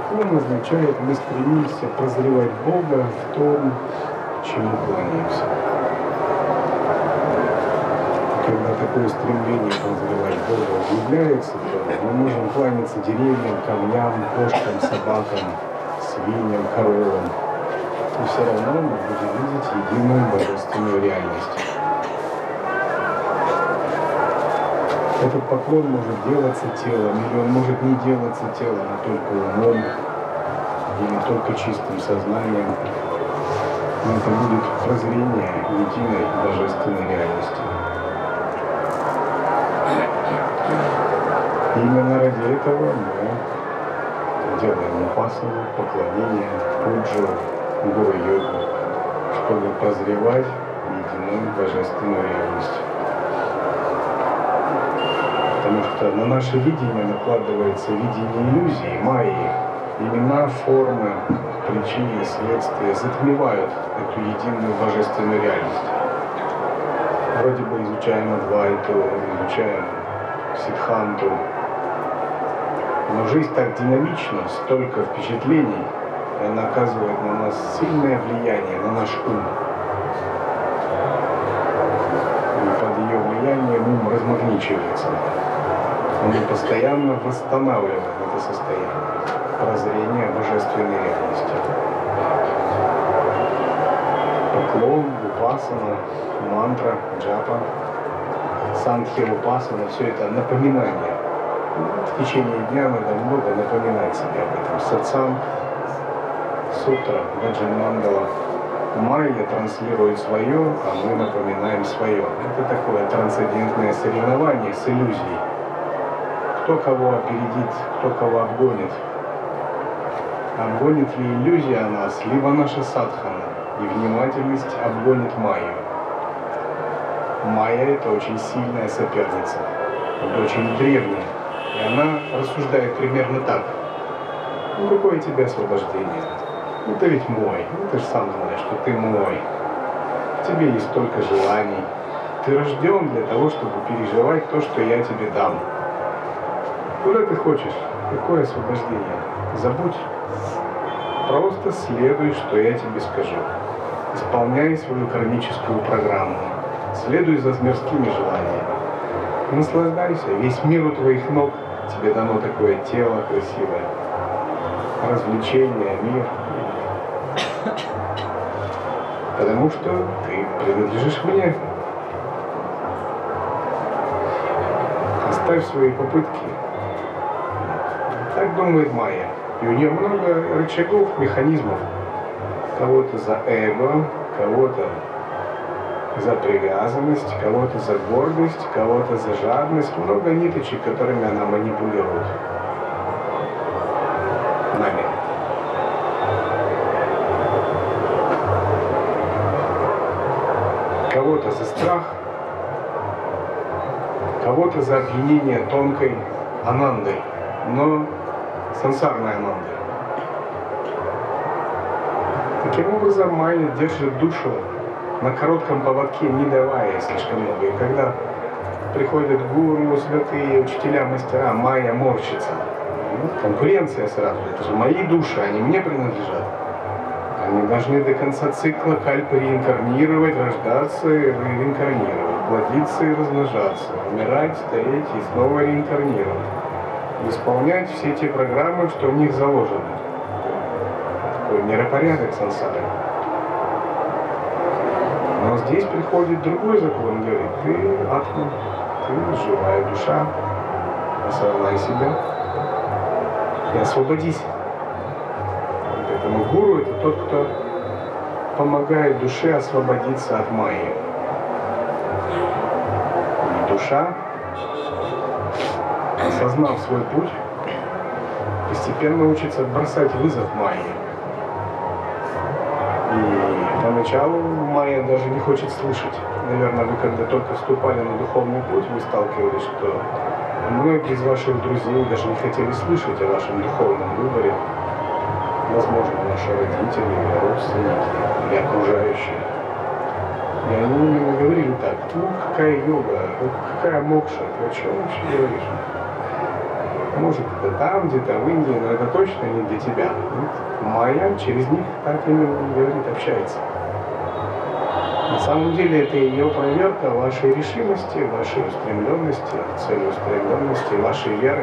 поклон означает, мы стремимся прозревать Бога в том, чему кланяемся. Когда такое стремление прозревать Бога углубляется, то мы можем кланяться деревьям, камням, кошкам, собакам, свиньям, коровам. И все равно мы будем видеть единую божественную реальность. Этот поклон может делаться телом, или он может не делаться телом, а только умом, или только чистым сознанием. Но это будет прозрение единой божественной реальности. Именно ради этого мы делаем упасану, поклонение, пуджу, гуру-йогу, чтобы прозревать единую божественную реальность. Потому что на наше видение накладывается видение иллюзии, майи. Имена, формы, причины, следствия затмевают эту единую божественную реальность. Вроде бы изучаем Адвайту, изучаем Сиддханту, но жизнь так динамична, столько впечатлений, и она оказывает на нас сильное влияние, на наш ум. И под ее влиянием ум размагничивается. Мы постоянно восстанавливаем это состояние прозрения божественной реальности. Поклон, упасана, мантра, джапа, сандхи-упасана, все это напоминание. В течение дня надо много напоминать себе об этом. Сатсанг, сутра, баджан-мандала. Майя транслирует свое, а мы напоминаем свое. Это такое трансцендентное соревнование с иллюзией. Кто кого опередит, кто кого обгонит. Обгонит ли иллюзия нас, либо наша садхана, и внимательность обгонит майю. Майя — это очень сильная соперница, это очень древняя, и она рассуждает примерно так. Ну какое тебе освобождение? Ну ты ведь мой, ну ты же сам знаешь, что ты мой. В тебе есть столько желаний. Ты рожден для того, чтобы переживать то, что я тебе дам. Куда ты хочешь? Какое освобождение? Забудь. Просто следуй, что я тебе скажу. Исполняй свою кармическую программу. Следуй за мирскими желаниями. Наслаждайся. Весь мир у твоих ног. Тебе дано такое тело красивое. Развлечения, мир. Потому что ты принадлежишь мне. Оставь свои попытки. Так думает майя. И у нее много рычагов, механизмов. Кого-то за эго, кого-то за привязанность, кого-то за гордость, кого-то за жадность. Много ниточек, которыми она манипулирует нами. Кого-то за страх, кого-то за опьянение тонкой анандой, но сансарной анандой. Таким образом, майя держит душу на коротком поводке, не давая слишком много. И когда приходят гуру, святые, учителя, мастера, майя морщится. Конкуренция сразу. Это же мои души, они мне принадлежат. Они должны до конца цикла кальпы реинкарнировать, рождаться и реинкарнировать, плодиться и размножаться, умирать, стареть и снова реинкарнировать. Исполнять все те программы, что в них заложено. Такой миропорядок сансары. Но здесь приходит другой закон, говорит, ты атма, ты живая душа, осознай себя и освободись. Поэтому гуру — это тот, кто помогает душе освободиться от майи. И душа, осознав свой путь, постепенно учится бросать вызов майе. И поначалу майя даже не хочет слышать. Наверное, вы когда только вступали на духовный путь, вы сталкивались, что многие из ваших друзей даже не хотели слышать о вашем духовном выборе. Возможно, наши родители, или родственники, или окружающие. И они именно говорили так: ну какая йога, какая мокша, ты о чем вообще говоришь? Может, это там, где-то в Индии, но это точно не для тебя. Вот майя через них так именно говорит, общается. На самом деле это ее проверка вашей решимости, вашей устремленности, целеустремленности, вашей веры.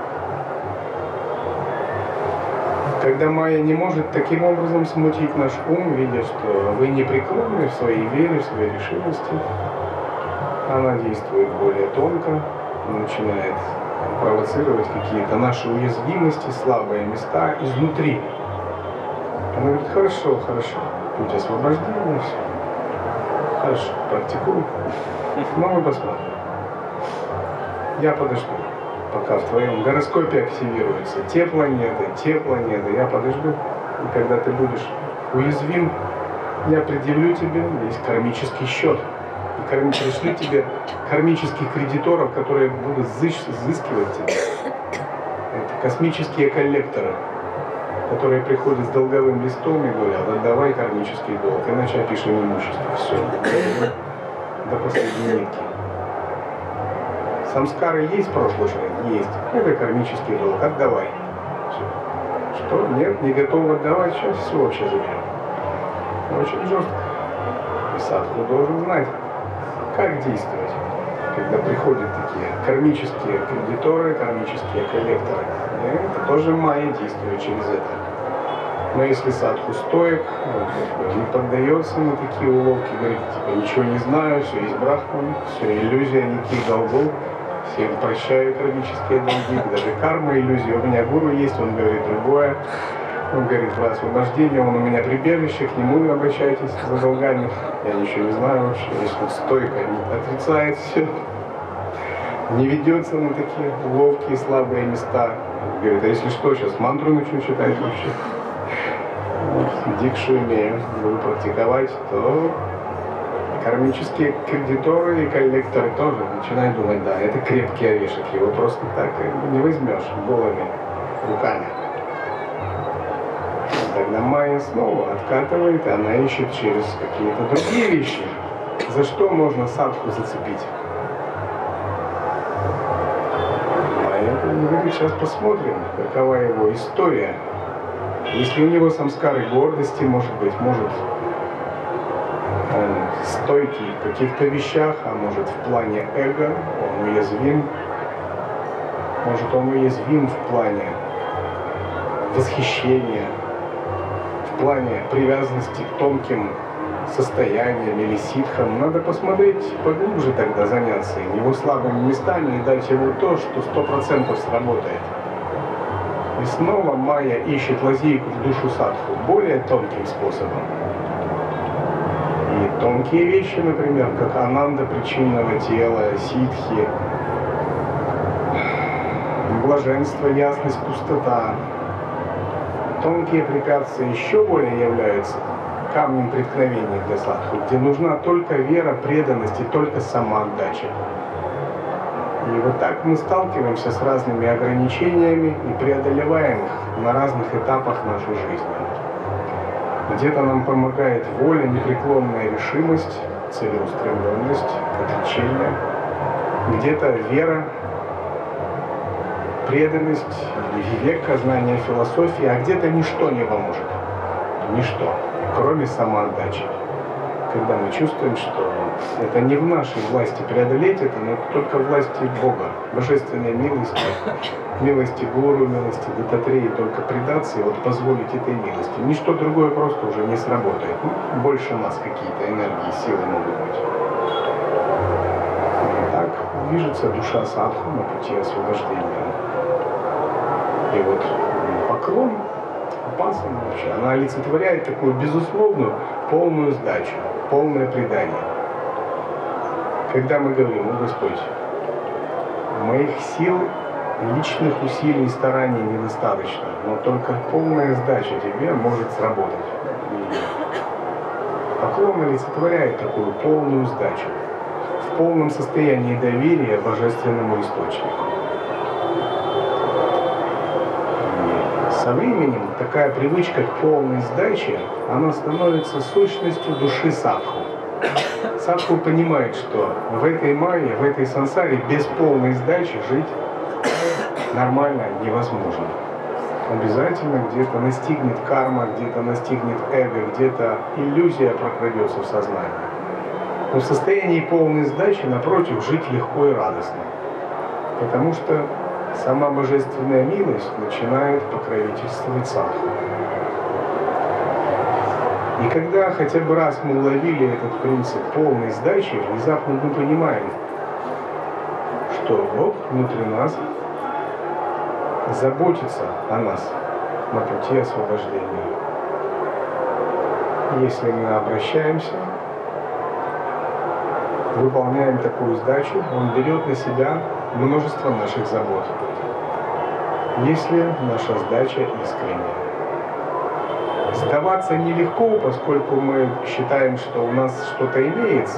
Когда майя не может таким образом смутить наш ум, видя, что вы непреклонны в своей вере, в своей решимости, она действует более тонко, начинает провоцировать какие-то наши уязвимости, слабые места изнутри. Она говорит, хорошо, хорошо, путь освобождения, все. Хорошо, практикуй. Но мы посмотрим. Я подожду, пока в твоем гороскопе активируются те планеты, я подожду. И когда ты будешь уязвим, я предъявлю тебе, есть кармический счет. И пришлю тебе кармических кредиторов, которые будут изыскивать тебя. Это космические коллекторы, которые приходят с долговым листом и говорят, отдавай кармический долг, иначе опишем имущество. Все. До последней нитки. Самскары есть в прошлой жизни? Есть. Это кармический долг. Отдавай. Все. Что? Нет, не готов отдавать? Сейчас все вообще заберем. Очень жестко. И садху должен знать, как действовать, когда приходят такие кармические кредиторы, кармические коллекторы. И это тоже майя действует через это. Но если садху стоек, не поддается на такие уловки, говорит, типа, ничего не знаю, все есть брахман, все иллюзия, никаких долгов, всем прощаю кармические долги, даже карма иллюзия. У меня гуру есть, он говорит другое. Он говорит, про освобождение, он у меня прибежище, к нему обращайтесь за долгами. Я ничего не знаю вообще, если он стойко отрицает все, не ведется на такие ловкие, слабые места. Говорит, а если что, сейчас мантру начну читать вообще. Дикшу имею, буду практиковать, то кармические кредиторы и коллекторы тоже начинают думать, да, это крепкий орешек, его просто так не возьмешь голыми руками. Тогда майя снова откатывает, и она ищет через какие-то другие вещи, за что можно садху зацепить. Майя говорит, сейчас посмотрим, какова его история. Если у него самскары гордости, может быть, может он стойкий в каких-то вещах, а может в плане эго, он уязвим. Может он уязвим в плане восхищения, в плане привязанности к тонким состояниям или ситхам. Надо посмотреть поглубже тогда, заняться его слабыми местами и дать ему то, что 100% сработает. И снова майя ищет лазейку в душу садху более тонким способом. И тонкие вещи, например, как ананда причинного тела, ситхи, блаженство, ясность, пустота. Тонкие препятствия еще более являются камнем преткновения для садху, где нужна только вера, преданность и только самоотдача. И вот так мы сталкиваемся с разными ограничениями и преодолеваем их на разных этапах нашей жизни. Где-то нам помогает воля, непреклонная решимость, целеустремленность, отречение. Где-то вера, преданность, вивека, знание философии, а где-то ничто не поможет. Ничто, кроме самоотдачи. Когда мы чувствуем, что это не в нашей власти преодолеть это, но только в власти Бога, божественной милости, милости Гуру, милости Даттатреи, только предаться и вот позволить этой милости. Ничто другое просто уже не сработает. Ну, больше нас какие-то энергии, силы могут быть. И так движется душа садху на пути освобождения. И вот поклон, апасана вообще, она олицетворяет такую безусловную, полную сдачу, полное предание. Когда мы говорим, ну, Господь, моих сил, личных усилий и стараний недостаточно, но только полная сдача тебе может сработать. И поклон олицетворяет такую полную сдачу, в полном состоянии доверия божественному источнику. И со временем такая привычка к полной сдаче, она становится сущностью души садху. Садху понимает, что в этой майе, в этой сансаре без полной сдачи жить нормально невозможно. Обязательно где-то настигнет карма, где-то настигнет эго, где-то иллюзия прокрадется в сознание. Но в состоянии полной сдачи, напротив, жить легко и радостно. Потому что сама божественная милость начинает покровительствовать садху. И когда хотя бы раз мы уловили этот принцип полной сдачи, внезапно мы понимаем, что Бог внутри нас заботится о нас на пути освобождения. Если мы обращаемся, выполняем такую сдачу, Он берет на себя множество наших забот, если наша сдача искренняя. Сдаваться нелегко, поскольку мы считаем, что у нас что-то имеется.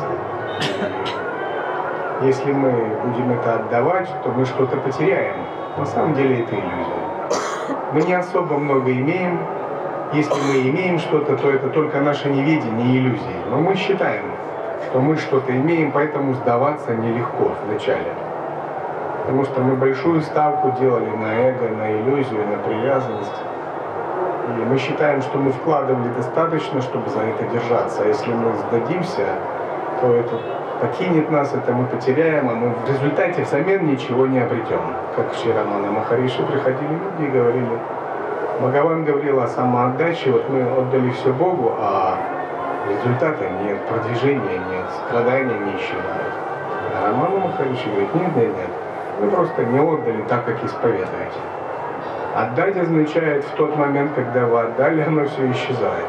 Если мы будем это отдавать, то мы что-то потеряем. На самом деле это иллюзия. Мы не особо много имеем. Если мы имеем что-то, то это только наше неведение и иллюзии. Но мы считаем, что мы что-то имеем, поэтому сдаваться нелегко вначале. Потому что мы большую ставку делали на эго, на иллюзию, на привязанность. И мы считаем, что мы вкладывали достаточно, чтобы за это держаться. А если мы сдадимся, то это покинет нас, это мы потеряем, а мы в результате взамен ничего не обретем. Как вчера на Махариши приходили люди и говорили, Бхагаван говорил о самоотдаче, вот мы отдали все Богу, а результата нет, продвижения нет, страдания не исчезают. А Рамана Махариши говорит, нет, вы просто не отдали так, как исповедуете. Отдать означает в тот момент, когда вы отдали, оно все исчезает.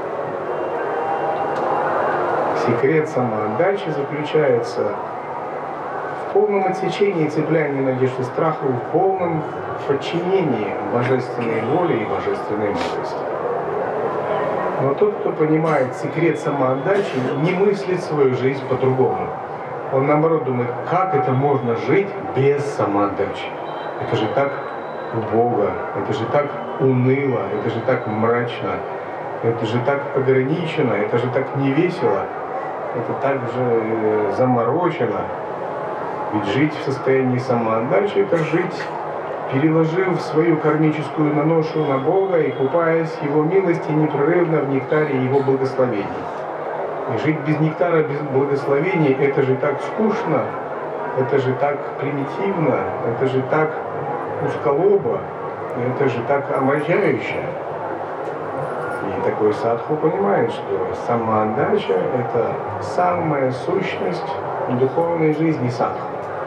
Секрет самоотдачи заключается в полном отсечении цепляния надежд и страха, в полном подчинении божественной воле и божественной мудрости. Но тот, кто понимает секрет самоотдачи, не мыслит свою жизнь по-другому. Он наоборот думает, как это можно жить без самоотдачи? Это же так убого, это же так уныло, это же так мрачно, это же так ограничено, это же так невесело. Это также заморочено. Ведь жить в состоянии самоотдачи – это жить, переложив свою кармическую наношу на Бога и купаясь в Его милости непрерывно в нектаре Его благословений. И жить без нектара, без благословений – это же так скучно, это же так примитивно, это же так узколобо, это же так омрачающе. И такой садху понимает, что самоотдача – это самая сущность духовной жизни садху.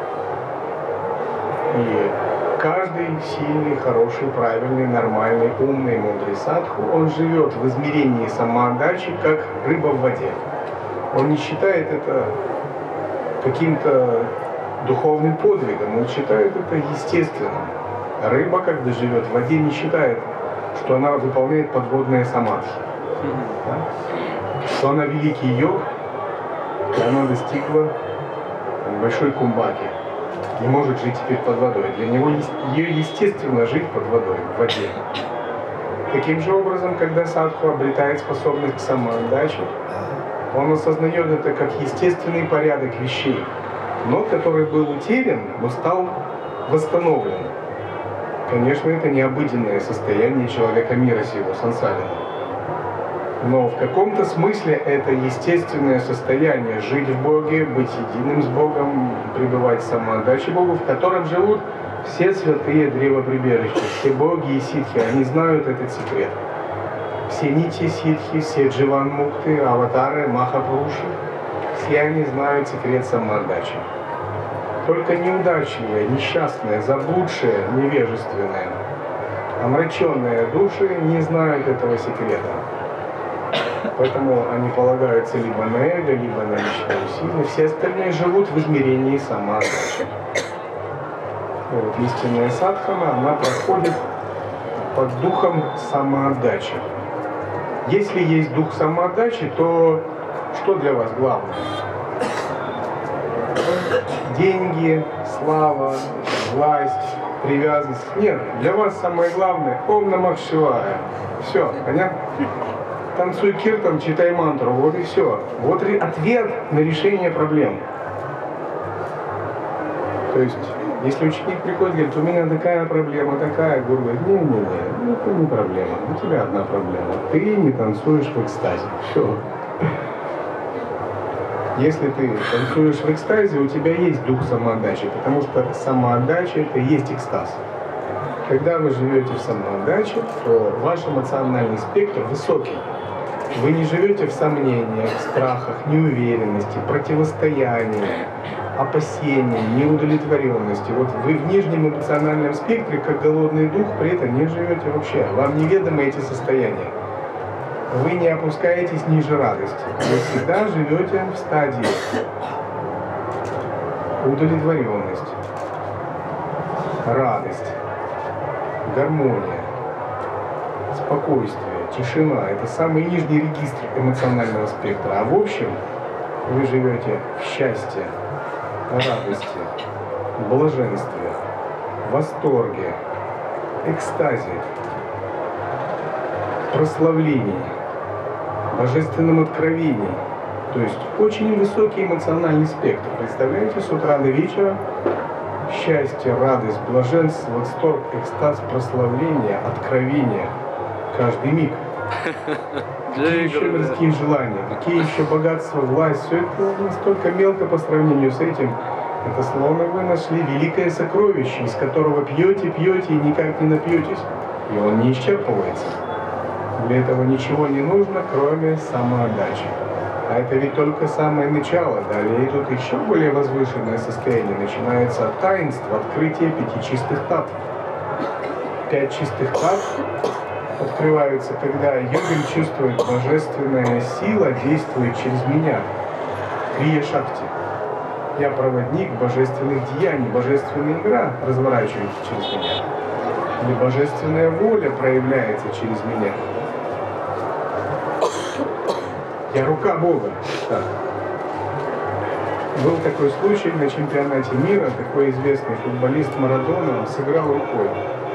И каждый сильный, хороший, правильный, нормальный, умный, мудрый садху, он живет в измерении самоотдачи, как рыба в воде. Он не считает это каким-то духовным подвигом, он считает это естественным. Рыба, когда живет в воде, не считает, что она выполняет подводные самадхи, да? Что она великий йог, и она достигла большой кумбаки, не может жить теперь под водой. Для него ее естественно жить под водой, в воде. Таким же образом, когда садху обретает способность к самоотдаче, он осознает это как естественный порядок вещей, но который был утерян, но стал восстановлен. Конечно, это не обыденное состояние человека мира сего, сансарина. Но в каком-то смысле это естественное состояние жить в Боге, быть единым с Богом, пребывать в самоотдаче Богу, в котором живут все святые древоприбежища, все боги и ситхи, они знают этот секрет. Все нити ситхи, все дживан-мукты, аватары, махапуруши, все они знают секрет самоотдачи. Только неудачливые, несчастные, заблудшие, невежественные, омраченные души не знают этого секрета. Поэтому они полагаются либо на эго, либо на личное усилие. Все остальные живут в измерении самоотдачи. И вот истинная садхана, она проходит под духом самоотдачи. Если есть дух самоотдачи, то что для вас главное? Деньги, слава, власть, привязанность. Нет, для вас самое главное – Ом Намах Шивая. Все, понятно? Танцуй киртан, читай мантру, вот и все. Вот ответ на решение проблем. То есть, Если ученик приходит и говорит, у меня такая проблема, такая, гуру говорит, не-не-не, это не проблема, у тебя одна проблема, ты не танцуешь в экстазе. Все. Если ты танцуешь в экстазе, у тебя есть дух самоотдачи, потому что самоотдача – это и есть экстаз. Когда вы живете в самоотдаче, то ваш эмоциональный спектр высокий. Вы не живете в сомнениях, страхах, неуверенности, противостоянии, опасении, неудовлетворенности. Вот вы в нижнем эмоциональном спектре, как голодный дух, при этом не живете вообще. Вам неведомы эти состояния. Вы не опускаетесь ниже радости. Вы всегда живете в стадии удовлетворенность, радость, гармония, спокойствие, тишина. Это самый нижний регистр эмоционального спектра. А в общем, вы живете в счастье, радости, блаженстве, восторге, экстазе, прославлении, божественном откровении. То есть очень высокий эмоциональный спектр. Представляете, с утра до вечера счастье, радость, блаженство, восторг, экстаз, прославление, откровение. Каждый миг. Какие еще мирские желания, какие еще богатства, власть. Все это настолько мелко по сравнению с этим. Это словно вы нашли великое сокровище, из которого пьете, пьете и никак не напьетесь. И он не исчерпывается. Для этого ничего не нужно, кроме самоотдачи. А это ведь только самое начало. Далее идут еще более возвышенное состояние. Начинается от таинства, открытия 5 чистых татв. 5 чистых татв открываются, когда йогин чувствует, божественная сила действует через меня. Крия Шакти. Я проводник божественных деяний, божественная игра разворачивается через меня. Или божественная воля проявляется через меня. Я рука Бога. Так. Был такой случай на чемпионате мира, такой известный футболист Марадона, он сыграл рукой.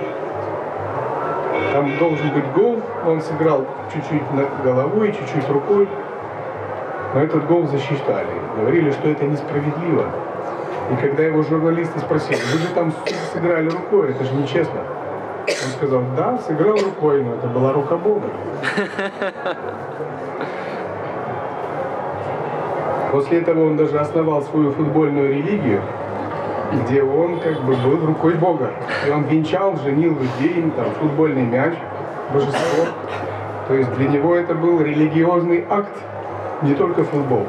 Там должен быть гол, он сыграл чуть-чуть головой, чуть-чуть рукой, но этот гол засчитали. Говорили, что это несправедливо. И когда его журналисты спросили, вы же там сыграли рукой, это же нечестно. Он сказал, да, сыграл рукой, но это была рука Бога. После этого он даже основал свою футбольную религию, где он как бы был рукой Бога. И он венчал, женил людей, там, футбольный мяч, божество. То есть для него это был религиозный акт, не только футбол.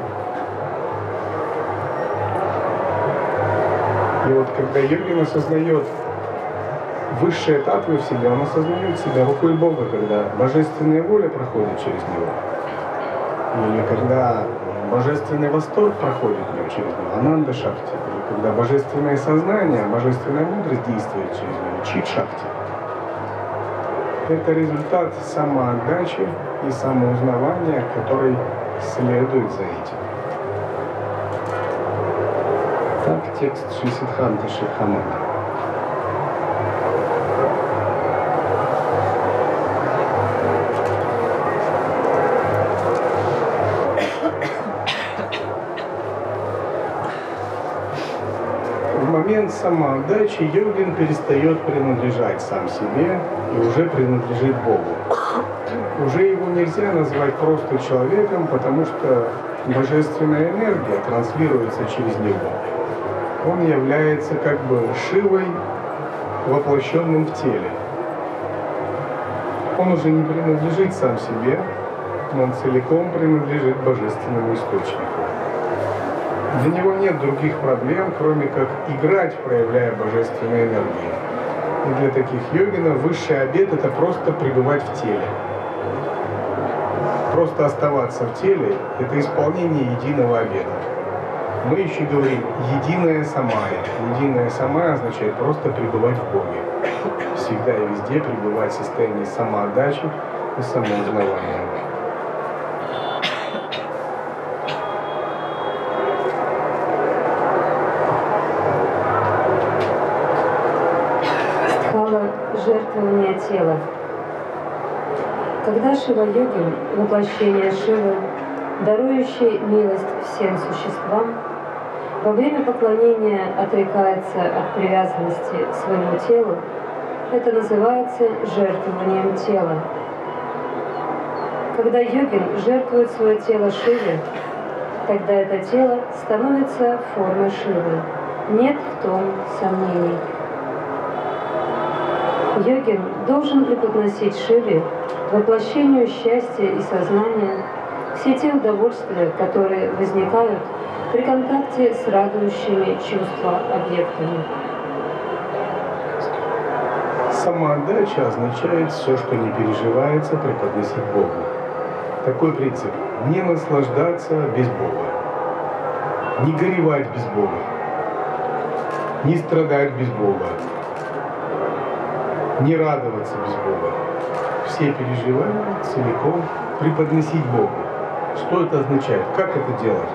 И вот когда йогин осознает высшие татвы в себе, он осознает себя рукой Бога, когда божественная воля проходит через него. Или когда божественный восторг проходит через него, ананда шакти. Или когда божественное сознание, божественная мудрость действует через него, чит шакти. Это результат самоотдачи и самоузнавания, который следует за этим. Так текст Шри-Сиддханты Шидхамани. В момент самоотдачи йогин перестает принадлежать сам себе и уже принадлежит Богу. Уже его нельзя назвать просто человеком, потому что божественная энергия транслируется через него. Он является как бы Шивой, воплощенным в теле. Он уже не принадлежит сам себе, но он целиком принадлежит божественному источнику. Для него нет других проблем, кроме как играть, проявляя божественную энергию. И для таких йогинов высший обет – это просто пребывать в теле. Просто оставаться в теле – это исполнение единого обета. Мы еще говорим «единое самая». Единое самая означает просто пребывать в Боге. Всегда и везде пребывать в состоянии самоотдачи и самоузнавания. Жертвование тела. Когда Шива-йогин, воплощение Шивы, дарующий милость всем существам, во время поклонения отрекается от привязанности к своему телу, это называется жертвованием тела. Когда йогин жертвует свое тело Шиве, тогда это тело становится формой Шивы. Нет в том сомнений. Йогин должен преподносить Шиве, воплощению счастья и сознания, все те удовольствия, которые возникают при контакте с радующими чувства объектами. Самоотдача означает все, что не переживается, преподносить Богу. Такой принцип. Не наслаждаться без Бога. Не горевать без Бога. Не страдать без Бога. Не радоваться без Бога. Все переживания целиком преподносить Богу. Что это означает? Как это делать?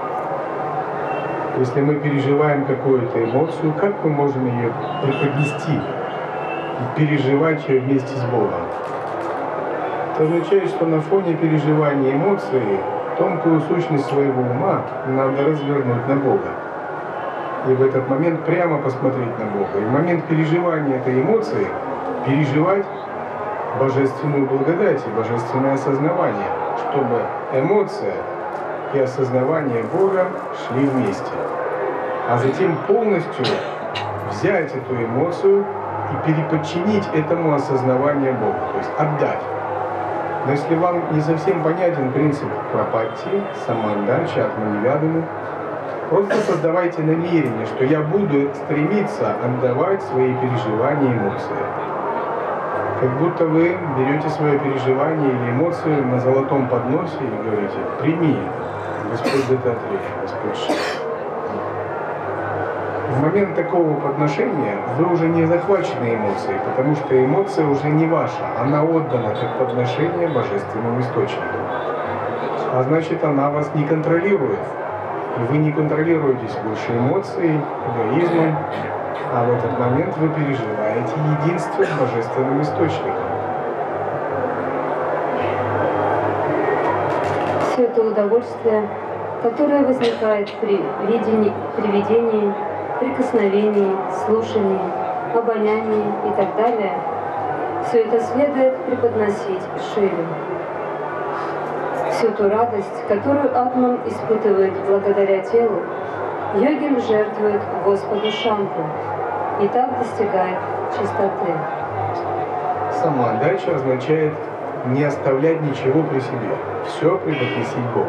Если мы переживаем какую-то эмоцию, как мы можем ее преподнести и переживать ее вместе с Богом? Это означает, что на фоне переживания эмоций тонкую сущность своего ума надо развернуть на Бога. И в этот момент прямо посмотреть на Бога. И в момент переживания этой эмоции переживать божественную благодать и божественное осознавание, чтобы эмоция и осознавание Бога шли вместе. А затем полностью взять эту эмоцию и переподчинить этому осознаванию Бога, то есть отдать. Но если вам не совсем понятен принцип пропатти, самоотдачи, атманивяданы, просто создавайте намерение, что я буду стремиться отдавать свои переживания и эмоции. Как будто вы берете свое переживание или эмоцию на золотом подносе и говорите: прими, Господь Дататрея, Господь Шива. В момент такого подношения вы уже не захвачены эмоцией, потому что эмоция уже не ваша, она отдана как подношение божественному источнику. А значит, она вас не контролирует, и вы не контролируетесь больше эмоцией, эгоизмом, а в этот момент вы переживаете единство с божественным источником. Все это удовольствие, которое возникает при видении, прикосновении, слушании, обонянии и так далее, все это следует преподносить Шиве. Всю ту радость, которую атман испытывает благодаря телу, йогин жертвует Господу Шампу и так достигает чистоты. Самоотдача означает не оставлять ничего при себе, все преподносить Богу.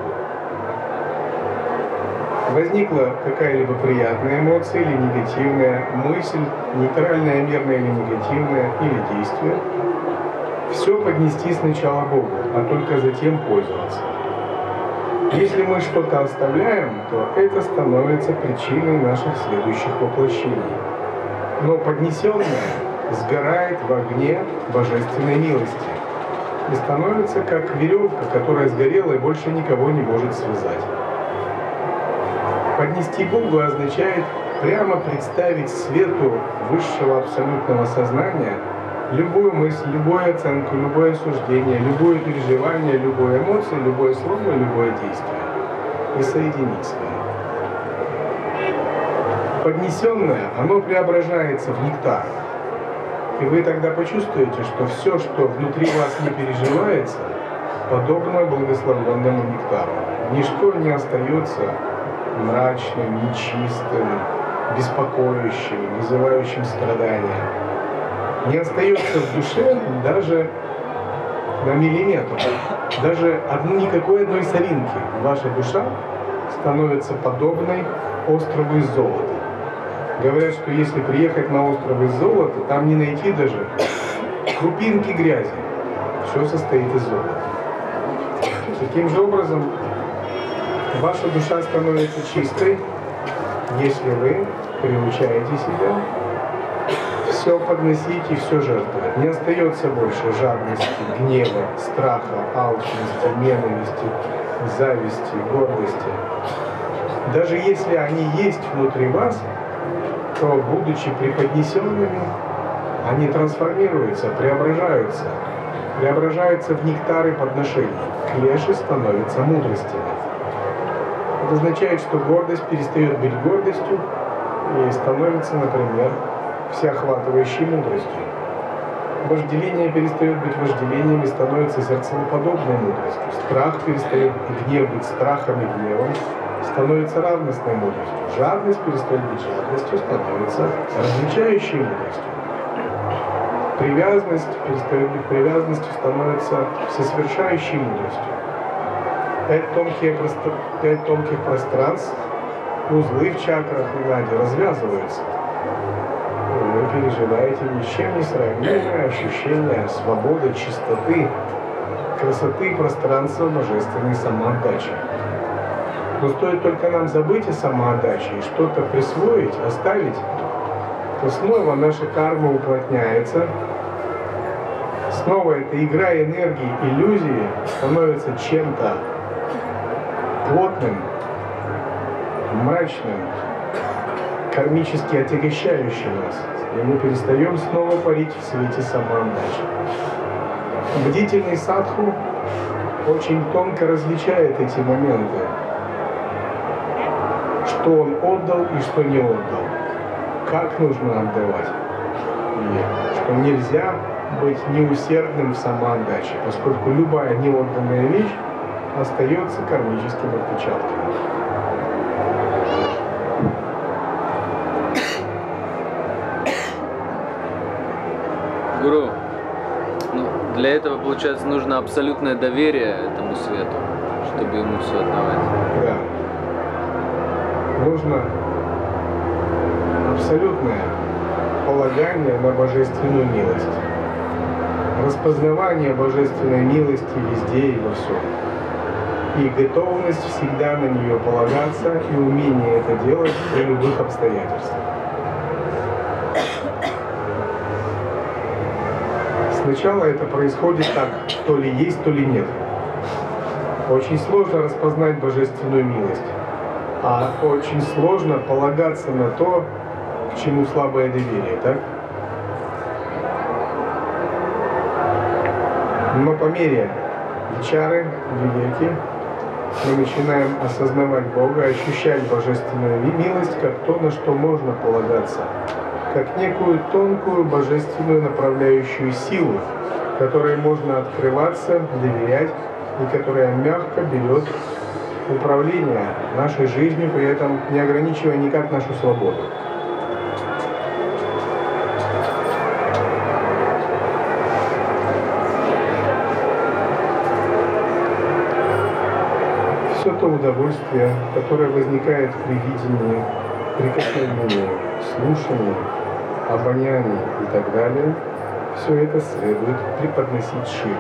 Возникла какая-либо приятная эмоция или негативная мысль, нейтральная, мирная или негативная, или действие, все поднести сначала Богу, а только затем пользоваться. Если мы что-то оставляем, то это становится причиной наших следующих воплощений. Но поднесенное сгорает в огне божественной милости и становится как веревка, которая сгорела и больше никого не может связать. Поднести Богу означает прямо представить свету высшего абсолютного сознания любую мысль, любую оценку, любое суждение, любое переживание, любую эмоцию, любое слово, любое действие и соединить с ним. Поднесенное, оно преображается в нектар. И вы тогда почувствуете, что все, что внутри вас не переживается, подобно благословенному нектару. Ничто не остается мрачным, нечистым, беспокоящим, вызывающим страдания. Не остается в душе даже на миллиметр, даже никакой одной соринки. Ваша душа становится подобной острову из золота. Говорят, что если приехать на остров из золота, там не найти даже крупинки грязи. Все состоит из золота. Таким же образом, ваша душа становится чистой, если вы приучаете себя все подносить и все жертвовать. Не остается больше жадности, гнева, страха, алчности, ненависти, зависти, гордости. Даже если они есть внутри вас, то, будучи преподнесенными, они трансформируются, преображаются в нектары подношений. Клеши становятся мудростями. Это означает, что гордость перестает быть гордостью и становится, например, всеохватывающей мудростью. Вожделение перестает быть вожделением и становится сердцеподобной мудростью. Страх перестает гнев быть страхом и гневом, становится равностной мудростью. Жадность перестает быть жадностью, становится различающей мудростью. Привязанность перестает быть привязанностью, становится всесовершающей мудростью. 5 тонких пространств, узлы в чакрах и нади развязываются. Вы переживаете ни с чем не сравнимое ощущение свободы, чистоты, красоты пространства божественной самоотдачи. Но стоит только нам забыть о самоотдаче и что-то присвоить, оставить, то снова наша карма уплотняется, снова эта игра энергии, иллюзии становится чем-то плотным, мрачным, кармически отягощающим нас, и мы перестаем снова парить в свете самоотдачи. Бдительный садху очень тонко различает эти моменты, что он отдал и что не отдал, как нужно отдавать, и что нельзя быть неусердным в самоотдаче, поскольку любая неотданная вещь остается кармическим отпечатком. Гуру, для этого, получается, нужно абсолютное доверие этому свету, чтобы ему все отдавать. Да. Нужно абсолютное полагание на божественную милость. Распознавание божественной милости везде и во всем. И готовность всегда на нее полагаться, и умение это делать при любых обстоятельствах. Сначала это происходит так, то ли есть, то ли нет. Очень сложно распознать божественную милость, а очень сложно полагаться на то, к чему слабое доверие, так? Но по мере вичары, вивеки, мы начинаем осознавать Бога, ощущать божественную милость как то, на что можно полагаться, как некую тонкую божественную направляющую силу, которой можно открываться, доверять, и которая мягко берет управление нашей жизнью, при этом не ограничивая никак нашу свободу. Все то удовольствие, которое возникает при видении, прикосновении, слушании, обонянии и так далее, все это следует преподносить Шиве.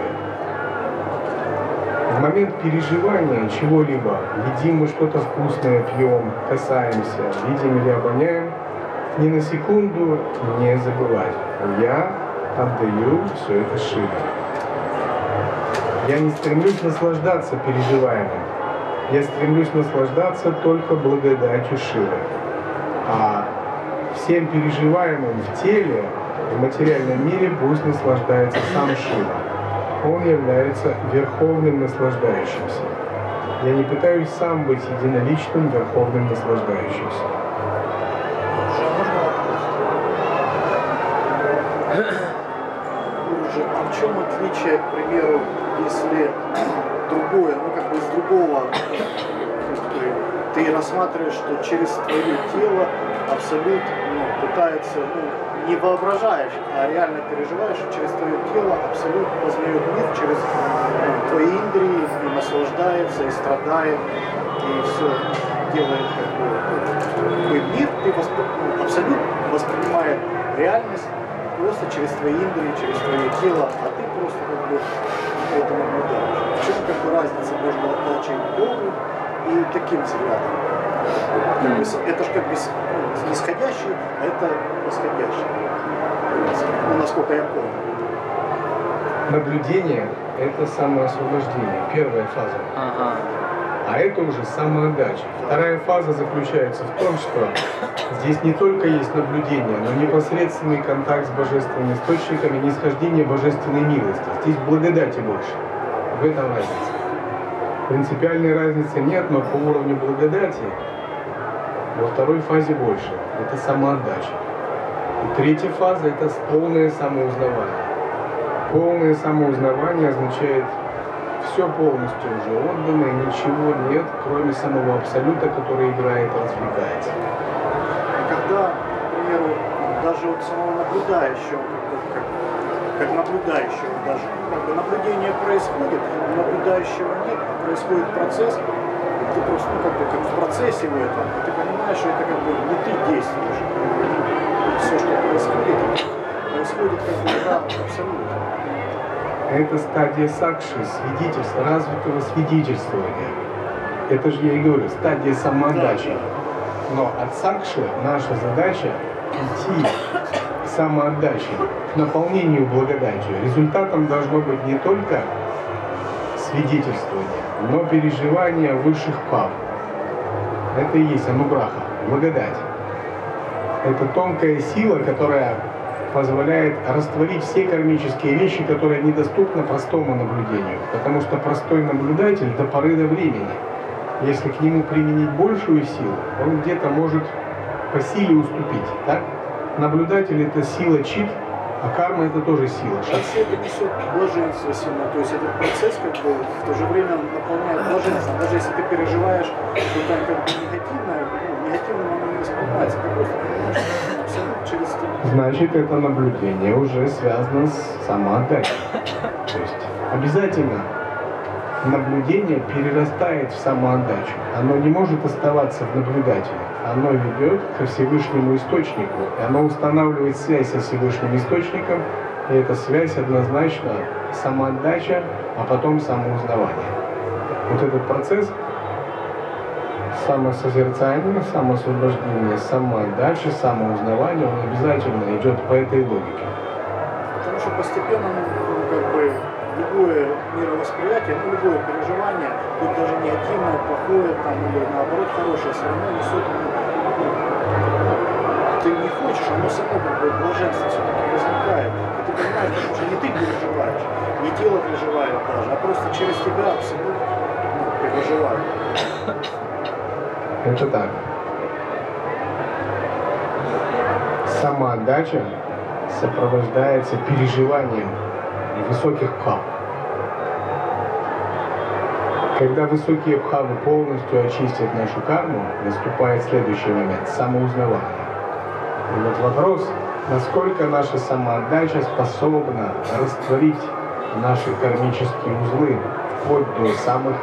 В момент переживания чего-либо, едим мы что-то вкусное, пьем, касаемся, видим или обоняем, ни на секунду не забывать. Я отдаю все это Шиве. Я не стремлюсь наслаждаться переживаемым. Я стремлюсь наслаждаться только благодатью Шивы. А всем переживаемым в теле, в материальном мире пусть наслаждается сам Шива. Он является верховным наслаждающимся. Я не пытаюсь сам быть единоличным верховным наслаждающимся. А в чем отличие, к примеру, если другое, из другого, ты рассматриваешь, что через твое тело абсолют пытается, не воображаешь, а реально переживаешь, что через твое тело абсолют познает мир, через твои индрии, и наслаждается, и страдает, и все делает твой мир, ты абсолют воспринимает реальность просто через твои индрии, через твое тело, а ты просто это наблюдаешь. В чем разница между отдачей Богу и таким взглядом? Это же нисходящий, а это восходящий. Насколько я помню. Наблюдение – это самоосвобождение, первая фаза. Ага. А это уже самоотдача. Вторая фаза заключается в том, что здесь не только есть наблюдение, но непосредственный контакт с божественным источником и нисхождение божественной милости. Здесь благодати больше. В этом разница. Принципиальной разницы нет, но по уровню благодати во второй фазе больше. Это самоотдача. И третья фаза – это полное самоузнавание. Полное самоузнавание означает все полностью уже отдано, и ничего нет, кроме самого Абсолюта, который играет и развлекается. Когда, к примеру, даже вот самого наблюдающего, как наблюдающего даже, наблюдение происходит, но наблюдающего нет, происходит процесс, и ты просто, как в процессе в этом, ты понимаешь, что это не ты действуешь, все, что происходит игра Абсолюта. Это стадия сакши, свидетельства, развитого свидетельствования. Это же я и говорю, стадия самоотдачи. Но от сакши наша задача идти к самоотдаче, к наполнению благодатью. Результатом должно быть не только свидетельствование, но переживание высших пав. Это и есть анубраха, благодать. Это тонкая сила, которая позволяет растворить все кармические вещи, которые недоступны простому наблюдению. Потому что простой наблюдатель до поры до времени, если к нему применить большую силу, он где-то может по силе уступить. Так? Наблюдатель — это сила чит, а карма — это тоже сила. Если это несет блаженство сильно, то есть этот процесс в то же время наполняет блаженством. Даже если ты переживаешь что-то негативное, негативно оно не воспринимается. Ты просто понимаешь, что абсолютно через тебя. Значит, это наблюдение уже связано с самоотдачей. То есть обязательно наблюдение перерастает в самоотдачу. Оно не может оставаться в наблюдателе. Оно ведет ко Всевышнему Источнику. И оно устанавливает связь со Всевышним Источником. И эта связь однозначно самоотдача, а потом самоузнавание. Вот этот процесс самосозерцания, самоосвобождения, самоотдачи, самоузнавания, он обязательно идет по этой логике. Потому что постепенно, любое мировосприятие, любое переживание, будь даже негативное, плохое, или наоборот хорошее, все равно несет, ты не хочешь, оно само блаженство все-таки возникает. И ты понимаешь, потому что не ты переживаешь, не тело переживает даже, а просто через тебя абсолютно переживает. Это так. Самоотдача сопровождается переживанием высоких бхав. Когда высокие бхавы полностью очистят нашу карму, наступает следующий момент – самоузнавание. И вот вопрос, насколько наша самоотдача способна растворить наши кармические узлы, вплоть до самых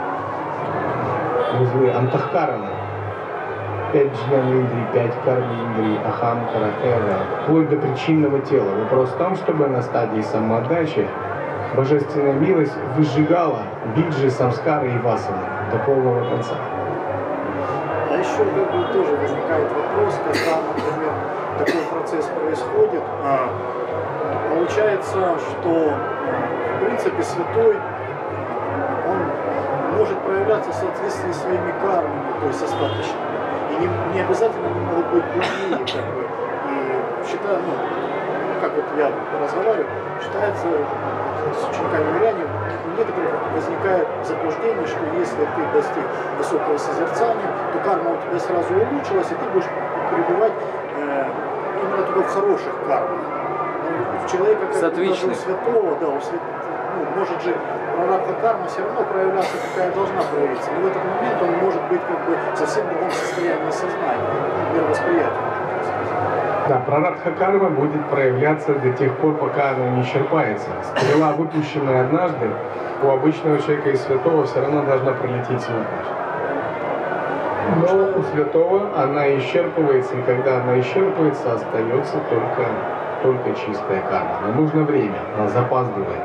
узлы антахкарана. 5 джняна-индрий, 5 карма-индрий, ахамкара, эго, вплоть до причинного тела. Вопрос в том, чтобы на стадии самоотдачи божественная милость выжигала биджи, самскары и васаны до полного конца. А еще тоже возникает вопрос, когда, например, такой процесс происходит, получается, что в принципе святой он может проявляться в соответствии с своими кармами, то есть остаточными. И не обязательно они могут быть другие, И считаю, как вот я разговариваю, считается с учениками миряне, у некоторых возникает заблуждение, что если ты достиг высокого созерцания, то карма у тебя сразу улучшилась, и ты будешь пребывать именно только в хороших кармах. У человека, как даже у святого, может же прарабдха карма все равно проявляться, какая должна проявиться. Но в этот момент он может быть совсем в другом состоянии сознания, мировосприятия. Да, прарабдха карма будет проявляться до тех пор, пока она не исчерпается. Стрела, выпущенная однажды, у обычного человека и святого все равно должна пролететь свой путь. Но у святого она исчерпывается, и когда она исчерпывается, остается только чистая карма. Но нужно время, она запаздывает.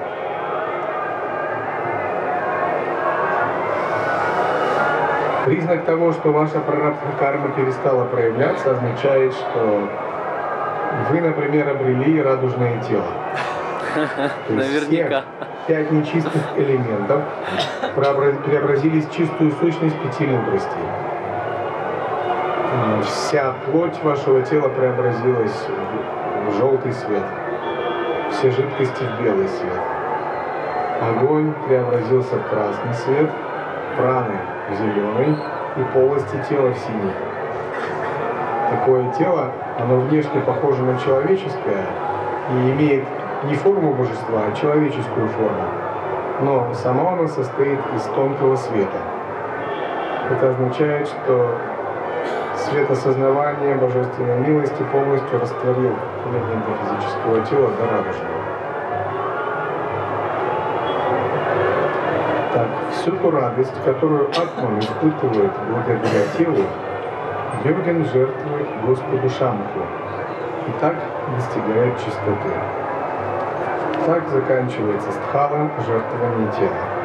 Признак того, что ваша прарабдха карма перестала проявляться, означает, что вы, например, обрели радужное тело. Наверняка. 5 нечистых элементов преобразились в чистую сущность 5 мудростей. Вся плоть вашего тела преобразилась в желтый свет, все жидкости в белый свет. Огонь преобразился в красный свет, праны в зеленый и полости тела в синий. Такое тело, оно внешне похоже на человеческое и имеет не форму божества, а человеческую форму. Но само оно состоит из тонкого света. Это означает, что свет осознавания божественной милости полностью растворил элементы физического тела до радужного. Так, всю ту радость, которую Атман испытывает благодаря телу, Йоген жертвует Господу Шамху и так достигает чистоты. Так заканчивается стхала жертвования тела.